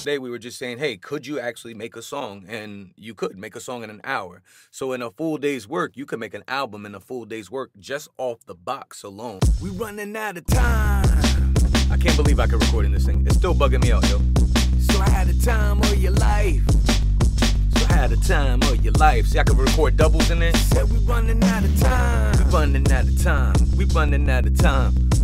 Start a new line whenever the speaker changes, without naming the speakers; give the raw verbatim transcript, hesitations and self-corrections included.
Today we were just saying, hey, could you actually make a song? And you could make a song in an hour. So in a full day's work, you could make an album in a full day's work just off the box alone. We running out of time. I can't believe I could record in this thing. It's still bugging me out, yo. So I had the time of your life. So I had the time of your life. See, I could record doubles in there. Said we running out of time. We running out of time. We running out of time.